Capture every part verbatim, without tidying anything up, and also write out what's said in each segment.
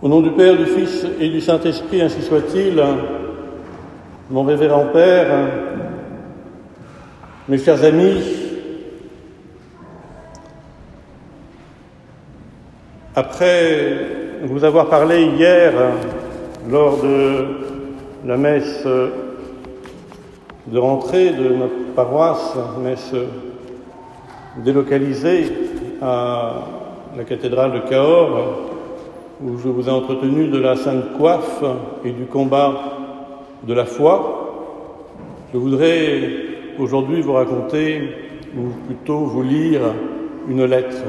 Au nom du Père, du Fils et du Saint-Esprit, ainsi soit-il, mon révérend Père, mes chers amis, après vous avoir parlé hier, lors de la messe de rentrée de notre paroisse, messe délocalisée à la cathédrale de Cahors, où je vous ai entretenu de la Sainte Coiffe et du combat de la foi, je voudrais aujourd'hui vous raconter, ou plutôt vous lire, une lettre.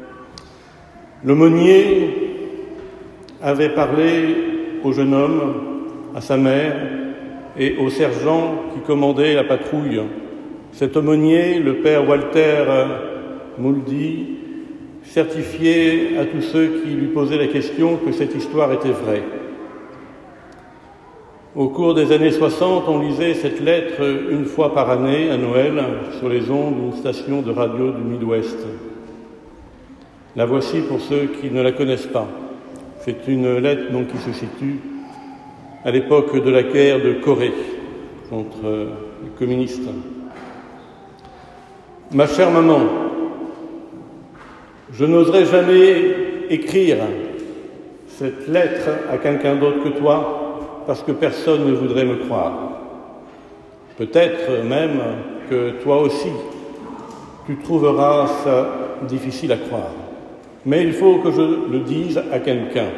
L'aumônier avait parlé au jeune homme, à sa mère et au sergent qui commandait la patrouille. Cet aumônier, le père Walter Mouldy, certifiait à tous ceux qui lui posaient la question que cette histoire était vraie. Au cours des années soixante, on lisait cette lettre une fois par année, à Noël, sur les ondes d'une station de radio du Midwest. La voici pour ceux qui ne la connaissent pas. C'est une lettre donc, qui se situe à l'époque de la guerre de Corée contre les communistes. Ma chère maman, je n'oserais jamais écrire cette lettre à quelqu'un d'autre que toi parce que personne ne voudrait me croire. Peut-être même que toi aussi, tu trouveras ça difficile à croire. Mais il faut que je le dise à quelqu'un.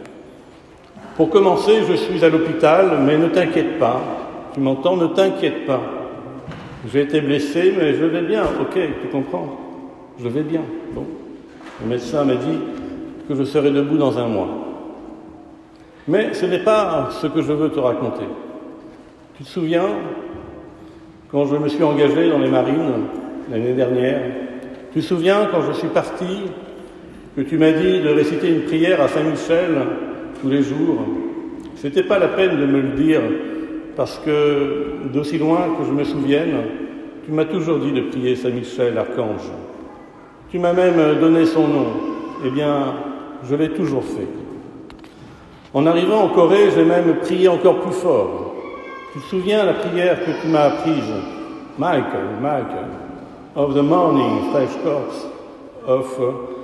Pour commencer, je suis à l'hôpital, mais ne t'inquiète pas. Tu m'entends? Ne t'inquiète pas. J'ai été blessé, mais je vais bien. Ok, tu comprends? Je vais bien. Bon. Le médecin m'a dit que je serai debout dans un mois. Mais ce n'est pas ce que je veux te raconter. Tu te souviens, quand je me suis engagé dans les marines l'année dernière, tu te souviens quand je suis parti, que tu m'as dit de réciter une prière à Saint-Michel tous les jours? C'était pas la peine de me le dire, parce que d'aussi loin que je me souvienne, tu m'as toujours dit de prier Saint-Michel, archange. Tu m'as même donné son nom. Eh bien, je l'ai toujours fait. En arrivant en Corée, j'ai même prié encore plus fort. Tu te souviens la prière que tu m'as apprise? Michael, Michael, of the morning, fresh corpse of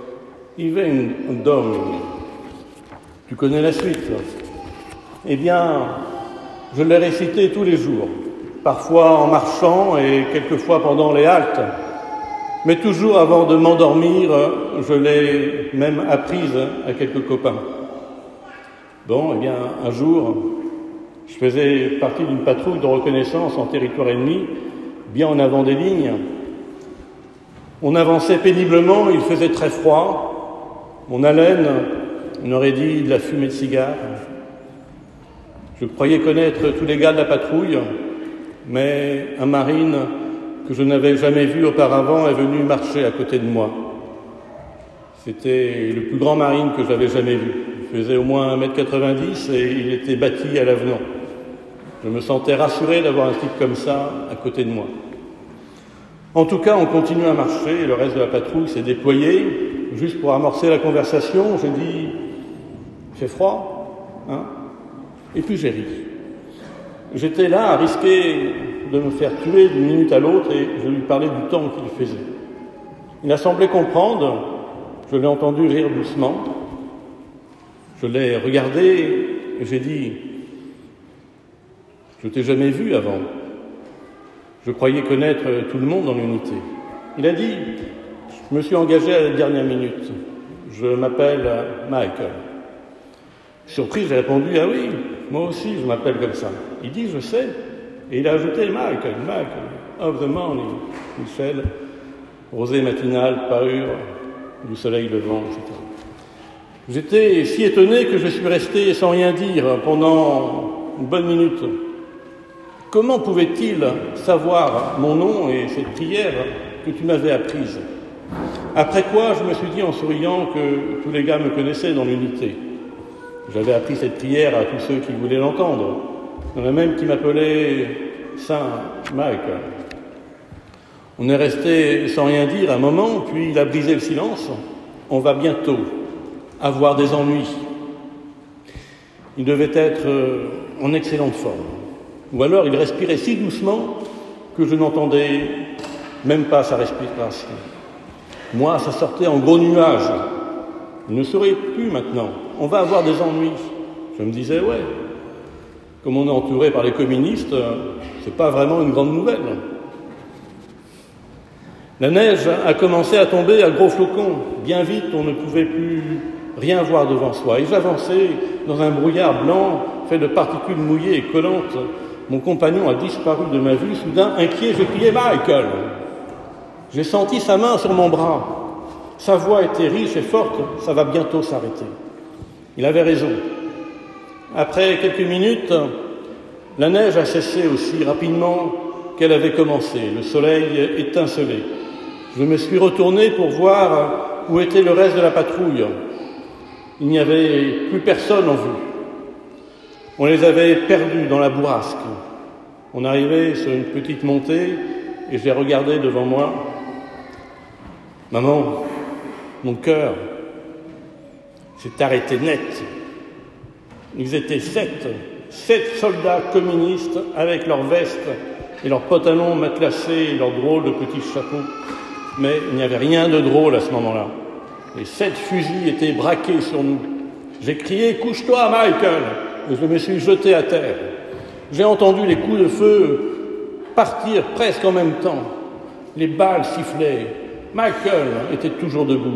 even Domini. Tu connais la suite. Eh bien, je l'ai récité tous les jours, parfois en marchant et quelquefois pendant les haltes. Mais toujours avant de m'endormir, je l'ai même apprise à quelques copains. Bon, eh bien, un jour, je faisais partie d'une patrouille de reconnaissance en territoire ennemi, bien en avant des lignes. On avançait péniblement, il faisait très froid. Mon haleine, on aurait dit de la fumée de cigare. Je croyais connaître tous les gars de la patrouille, mais un marine que je n'avais jamais vu auparavant est venu marcher à côté de moi. C'était le plus grand marine que j'avais jamais vu. Il faisait au moins un mètre quatre-vingt-dix et il était bâti à l'avenant. Je me sentais rassuré d'avoir un type comme ça à côté de moi. En tout cas, on continue à marcher et le reste de la patrouille s'est déployé. Juste pour amorcer la conversation, j'ai dit « Il fait froid, hein ?» Et puis j'ai ri. J'étais là à risquer de me faire tuer d'une minute à l'autre et je lui parlais du temps qu'il faisait. Il a semblé comprendre, je l'ai entendu rire doucement, je l'ai regardé et j'ai dit « Je t'ai jamais vu avant. Je croyais connaître tout le monde dans l'unité. » Il a dit « Je me suis engagé à la dernière minute. Je m'appelle Michael. » Surpris, j'ai répondu « Ah oui, moi aussi je m'appelle comme ça. » Il dit « Je sais. » Et il a ajouté « Michael, Michael, of the morning, Michel, rosée matinale, parure du soleil levant, et cetera » J'étais si étonné que je suis resté sans rien dire pendant une bonne minute. Comment pouvait-il savoir mon nom et cette prière que tu m'avais apprise? Après quoi, je me suis dit en souriant que tous les gars me connaissaient dans l'unité. J'avais appris cette prière à tous ceux qui voulaient l'entendre. Il y en a même qui m'appelaient Saint Michael. On est resté sans rien dire un moment, puis il a brisé le silence. On va bientôt avoir des ennuis. Il devait être en excellente forme. Ou alors il respirait si doucement que je n'entendais même pas sa respiration. Moi, ça sortait en gros nuages. Il ne serait plus maintenant. On va avoir des ennuis. Je me disais, ouais, comme on est entouré par les communistes, c'est pas vraiment une grande nouvelle. La neige a commencé à tomber à gros flocons. Bien vite, on ne pouvait plus rien voir devant soi. Et j'avançais dans un brouillard blanc fait de particules mouillées et collantes. Mon compagnon a disparu de ma vue. Soudain, inquiet, j'ai crié « Michael !» J'ai senti sa main sur mon bras. Sa voix était riche et forte. Ça va bientôt s'arrêter. Il avait raison. Après quelques minutes, la neige a cessé aussi rapidement qu'elle avait commencé. Le soleil étincelait. Je me suis retourné pour voir où était le reste de la patrouille. Il n'y avait plus personne en vue. On les avait perdus dans la bourrasque. On arrivait sur une petite montée et j'ai regardé devant moi. Maman, mon cœur s'est arrêté net. Ils étaient sept, sept soldats communistes avec leurs vestes et leurs pantalons matelassés et leurs drôles de petits chapeaux. Mais il n'y avait rien de drôle à ce moment-là. Les sept fusils étaient braqués sur nous. J'ai crié « Couche-toi, Michael !» et je me suis jeté à terre. J'ai entendu les coups de feu partir presque en même temps. Les balles sifflaient. Michael était toujours debout.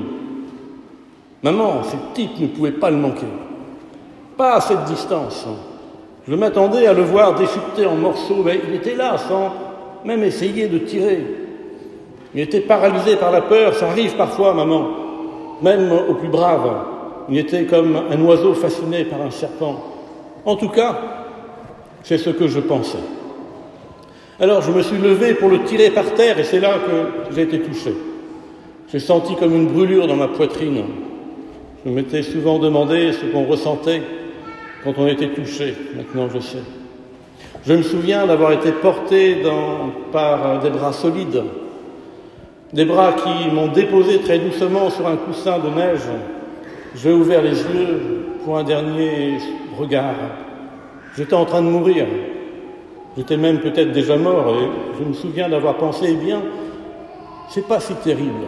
Maman, ces types ne pouvaient pas le manquer. Pas à cette distance. Je m'attendais à le voir déchiqueté en morceaux, mais il était là, sans même essayer de tirer. Il était paralysé par la peur, ça arrive parfois, maman, même aux plus braves. Il était comme un oiseau fasciné par un serpent. En tout cas, c'est ce que je pensais. Alors je me suis levé pour le tirer par terre et c'est là que j'ai été touché. J'ai senti comme une brûlure dans ma poitrine. Je m'étais souvent demandé ce qu'on ressentait quand on était touché. Maintenant, je sais. Je me souviens d'avoir été porté dans, par des bras solides, des bras qui m'ont déposé très doucement sur un coussin de neige. J'ai ouvert les yeux pour un dernier regard. J'étais en train de mourir. J'étais même peut-être déjà mort et je me souviens d'avoir pensé, eh bien, c'est pas si terrible.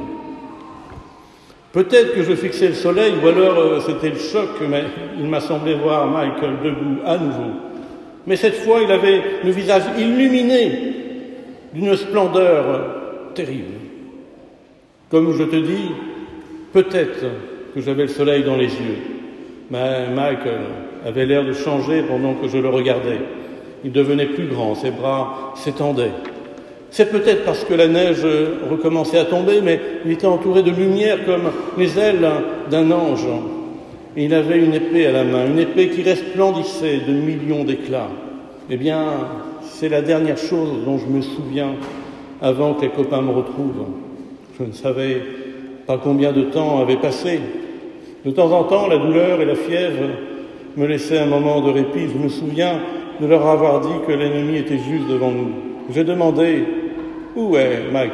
Peut-être que je fixais le soleil, ou alors euh, c'était le choc, mais il m'a semblé voir Michael debout à nouveau. Mais cette fois, il avait le visage illuminé d'une splendeur euh, terrible. Comme je te dis, peut-être que j'avais le soleil dans les yeux, mais Michael avait l'air de changer pendant que je le regardais. Il devenait plus grand, ses bras s'étendaient. C'est peut-être parce que la neige recommençait à tomber, mais il était entouré de lumière comme les ailes d'un ange. Et il avait une épée à la main, une épée qui resplendissait de millions d'éclats. Eh bien, c'est la dernière chose dont je me souviens avant que les copains me retrouvent. Je ne savais pas combien de temps avait passé. De temps en temps, la douleur et la fièvre me laissaient un moment de répit. Je me souviens de leur avoir dit que l'ennemi était juste devant nous. J'ai demandé « Où est Michael ?»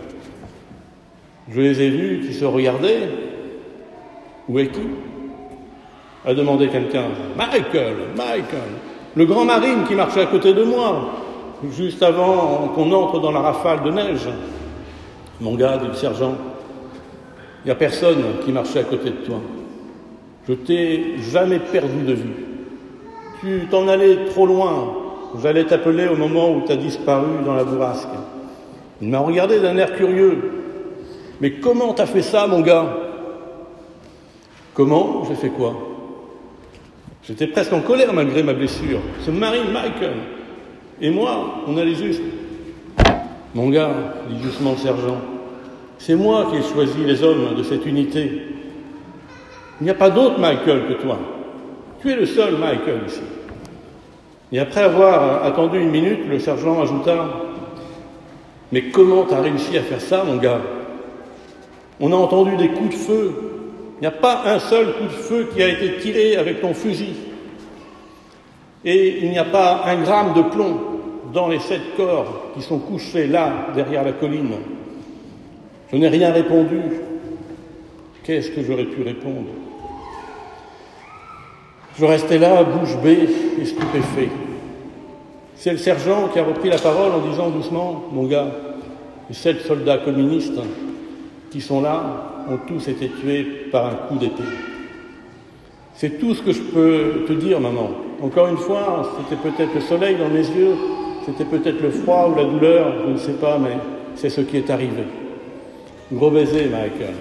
Je les ai vus qui se regardaient. « Où est qui ?» a demandé quelqu'un. « Michael, Michael !» Le grand marine qui marchait à côté de moi, juste avant qu'on entre dans la rafale de neige. « Mon gars, dit le sergent, il n'y a personne qui marchait à côté de toi. Je t'ai jamais perdu de vue. Tu t'en allais trop loin. J'allais t'appeler au moment où tu as disparu dans la bourrasque. » Il m'a regardé d'un air curieux. « Mais comment t'as fait ça, mon gars ?» « Comment ? J'ai fait quoi ?» J'étais presque en colère malgré ma blessure. Ce marine Michael et moi, on allait juste. « Mon gars, dit doucement le sergent, c'est moi qui ai choisi les hommes de cette unité. Il n'y a pas d'autre Michael que toi. Tu es le seul Michael ici. » Et après avoir attendu une minute, le sergent ajouta « Mais comment t'as réussi à faire ça, mon gars ? On a entendu des coups de feu. Il n'y a pas un seul coup de feu qui a été tiré avec ton fusil. Et il n'y a pas un gramme de plomb dans les sept corps qui sont couchés là, derrière la colline. » Je n'ai rien répondu. Qu'est-ce que j'aurais pu répondre ? Je restais là, bouche bée et stupéfait. C'est le sergent qui a repris la parole en disant doucement, mon gars, les sept soldats communistes qui sont là ont tous été tués par un coup d'épée. C'est tout ce que je peux te dire, maman. Encore une fois, c'était peut-être le soleil dans mes yeux, c'était peut-être le froid ou la douleur, je ne sais pas, mais c'est ce qui est arrivé. Gros baiser, Michael.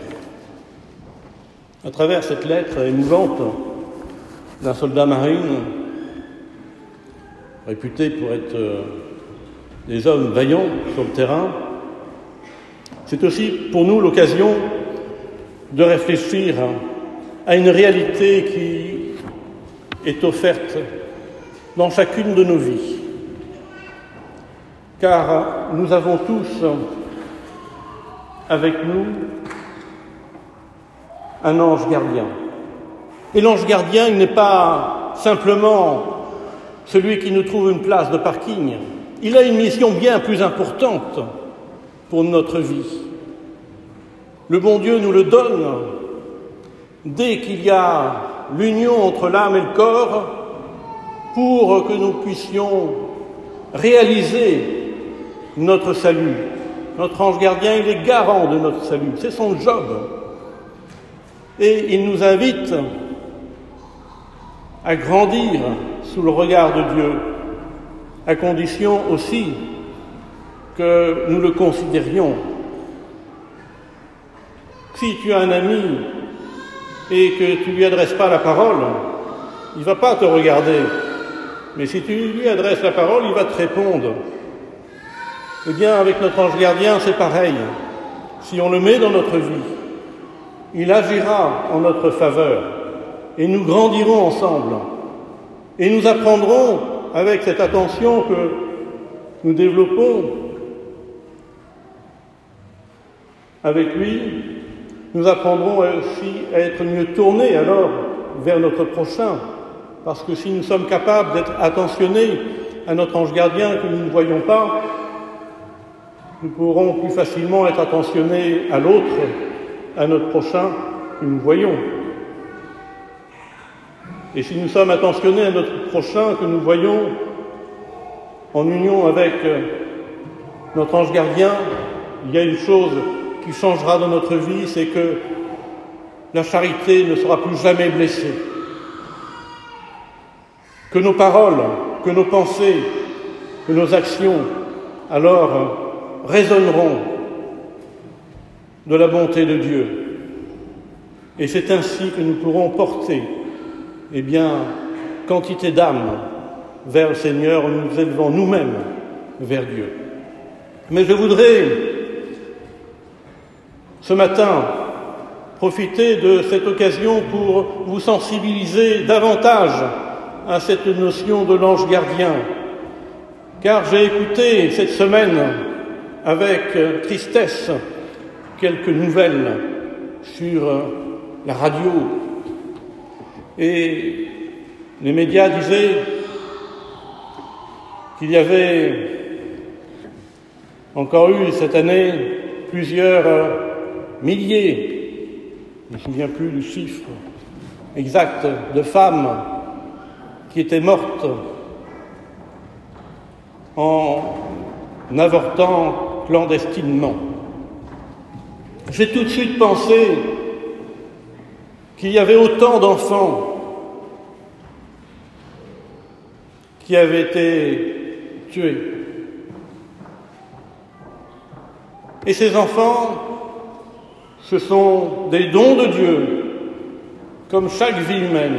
À travers cette lettre émouvante d'un soldat marine, réputé pour être euh, des hommes vaillants sur le terrain, c'est aussi pour nous l'occasion de réfléchir à une réalité qui est offerte dans chacune de nos vies. Car nous avons tous avec nous un ange gardien. Et l'ange gardien, il n'est pas simplement celui qui nous trouve une place de parking. Il a une mission bien plus importante pour notre vie. Le bon Dieu nous le donne dès qu'il y a l'union entre l'âme et le corps pour que nous puissions réaliser notre salut. Notre ange gardien, il est garant de notre salut. C'est son job. Et il nous invite à grandir sous le regard de Dieu, à condition aussi que nous le considérions. Si tu as un ami et que tu ne lui adresses pas la parole, il ne va pas te regarder. Mais si tu lui adresses la parole, il va te répondre. Eh bien, avec notre ange gardien, c'est pareil. Si on le met dans notre vie, il agira en notre faveur et nous grandirons ensemble. Et nous apprendrons, avec cette attention que nous développons avec lui, nous apprendrons aussi à être mieux tournés alors vers notre prochain. Parce que si nous sommes capables d'être attentionnés à notre ange gardien que nous ne voyons pas, nous pourrons plus facilement être attentionnés à l'autre, à notre prochain que nous voyons. Et si nous sommes attentionnés à notre prochain que nous voyons en union avec notre ange gardien, il y a une chose qui changera dans notre vie, c'est que la charité ne sera plus jamais blessée. Que nos paroles, que nos pensées, que nos actions, alors, résonneront de la bonté de Dieu. Et c'est ainsi que nous pourrons porter, eh bien, quantité d'âmes vers le Seigneur en nous élevant nous-mêmes vers Dieu. Mais je voudrais, ce matin, profiter de cette occasion pour vous sensibiliser davantage à cette notion de l'ange gardien. Car j'ai écouté cette semaine avec tristesse quelques nouvelles sur la radio. Et les médias disaient qu'il y avait encore eu cette année plusieurs milliers, je ne me souviens plus du chiffre exact, de femmes qui étaient mortes en avortant clandestinement. J'ai tout de suite pensé qu'il y avait autant d'enfants qui avaient été tués. Et ces enfants, ce sont des dons de Dieu, comme chaque vie humaine.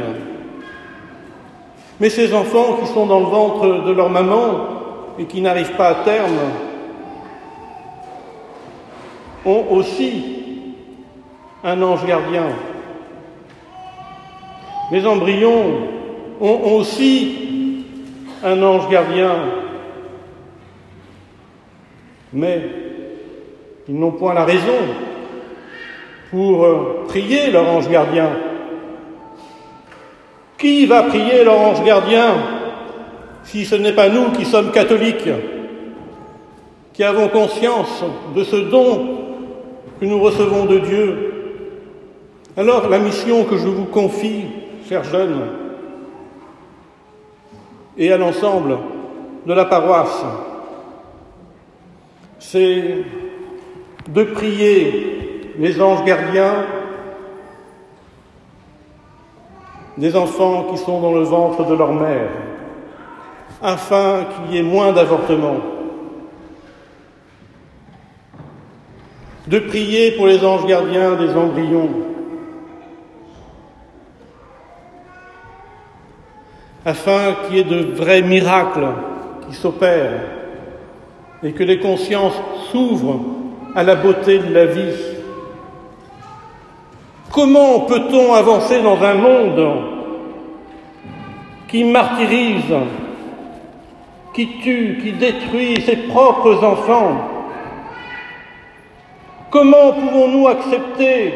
Mais ces enfants qui sont dans le ventre de leur maman et qui n'arrivent pas à terme ont aussi un ange gardien. Les embryons ont aussi un ange gardien, mais ils n'ont point la raison pour prier leur ange gardien. Qui va prier leur ange gardien si ce n'est pas nous qui sommes catholiques, qui avons conscience de ce don que nous recevons de Dieu? Alors la mission que je vous confie, chers jeunes, et à l'ensemble de la paroisse, c'est de prier les anges gardiens des enfants qui sont dans le ventre de leur mère, afin qu'il y ait moins d'avortements, de prier pour les anges gardiens des embryons, afin qu'il y ait de vrais miracles qui s'opèrent et que les consciences s'ouvrent à la beauté de la vie. Comment peut-on avancer dans un monde qui martyrise, qui tue, qui détruit ses propres enfants? Comment pouvons-nous accepter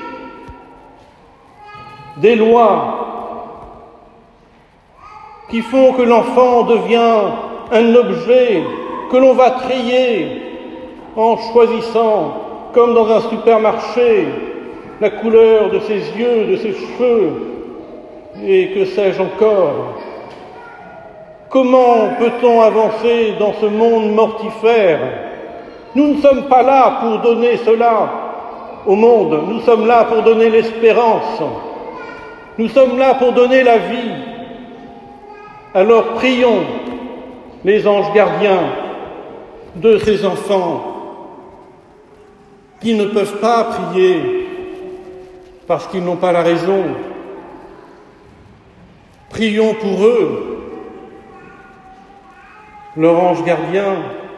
des lois qui font que l'enfant devient un objet que l'on va trier en choisissant, comme dans un supermarché, la couleur de ses yeux, de ses cheveux, et que sais-je encore? Comment peut-on avancer dans ce monde mortifère? Nous ne sommes pas là pour donner cela au monde, nous sommes là pour donner l'espérance, nous sommes là pour donner la vie. Alors prions les anges gardiens de ces enfants qui ne peuvent pas prier parce qu'ils n'ont pas la raison. Prions pour eux, leur ange gardien,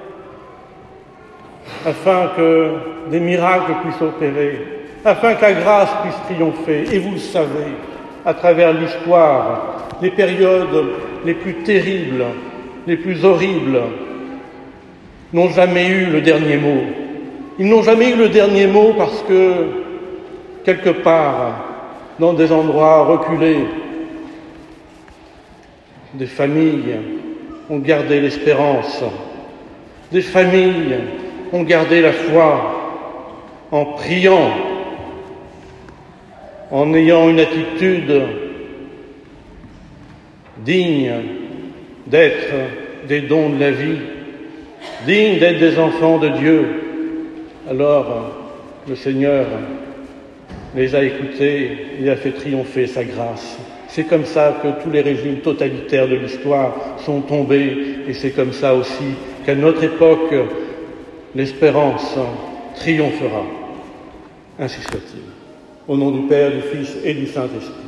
afin que des miracles puissent opérer, afin que la grâce puisse triompher. Et vous le savez, à travers l'histoire, les périodes les plus terribles, les plus horribles, n'ont jamais eu le dernier mot. Ils n'ont jamais eu le dernier mot parce que, quelque part, dans des endroits reculés, des familles ont gardé l'espérance, des familles ont gardé la foi en priant, en ayant une attitude digne d'être des dons de la vie, digne d'être des enfants de Dieu. Alors, le Seigneur les a écoutés et a fait triompher sa grâce. C'est comme ça que tous les régimes totalitaires de l'histoire sont tombés, et c'est comme ça aussi qu'à notre époque, l'espérance triomphera. Ainsi soit-il. Au nom du Père, du Fils et du Saint-Esprit.